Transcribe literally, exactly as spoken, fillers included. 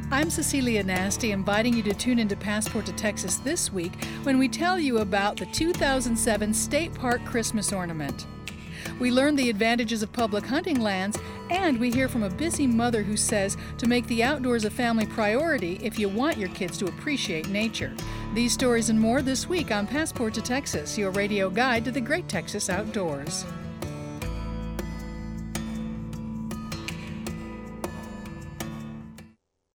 I'm Cecilia Nasty, inviting you to tune into Passport to Texas this week when we tell you about the two thousand seven State Park Christmas ornament. We learn the advantages of public hunting lands, and we hear from a busy mother who says to make the outdoors a family priority if you want your kids to appreciate nature. These stories and more this week on Passport to Texas, your radio guide to the great Texas outdoors.